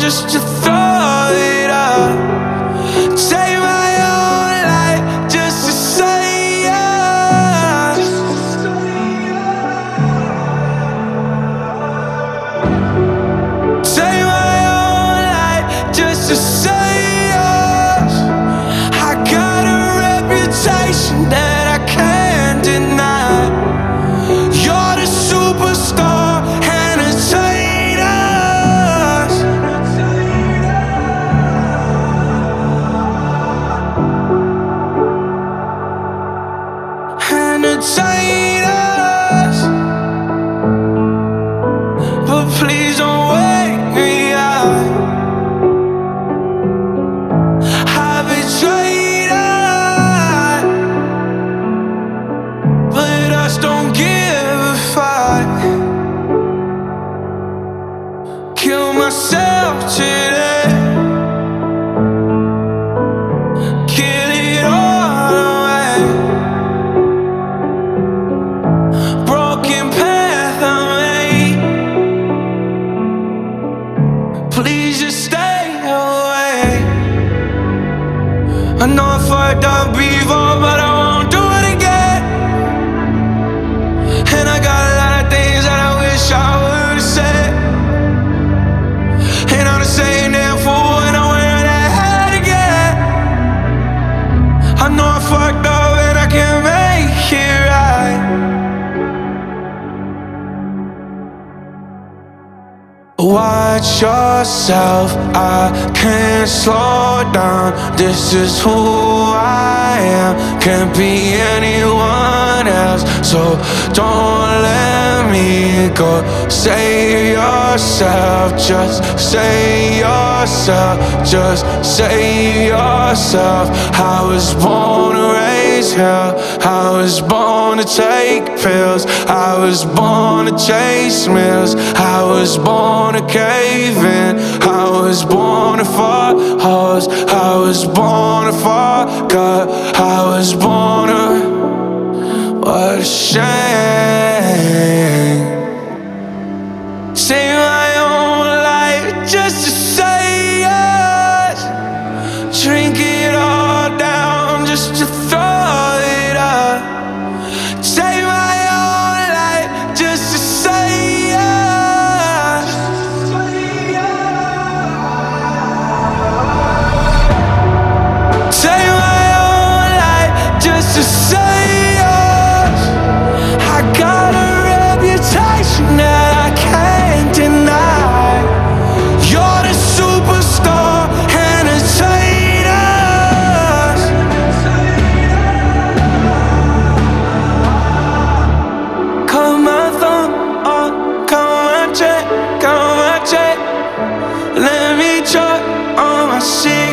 just to throw it up. Take my own life just to say yes. Take my own life just to say yes. I got a reputation that I can't deny. You're the superstar entertainers. Entertainers. But please don't wake me up. I betrayed us, but us don't give a fuck. Kill myself today. Kill it all away. Broken path I made. Please just stay away. I know I fucked up before, but I won't do it again. And I got a lot of things that I wish I would've said. And I'm the same damn fool and I'm wearing that hat again. I know I fucked up and I can't make it right. Watch yourself, I can't slow down. This is who I am, can't be anyone else. So don't let me go. Save yourself, just save yourself, just save yourself. I was born to raise hell, I was born to take pills, I was born to chase meals, I was born to cave in, I was born to fuck hoes, I was born to fuck up, I was born to. What a shame. Save my own life just to say yes. Drink it all down just to throw it up. Save my own life just to say yes. Save my own life just to say yes. I got a reputation that I can't deny. You're the superstar entertainers. Cut my thumb off, cut my check, cut my check. Let me choke on my shit.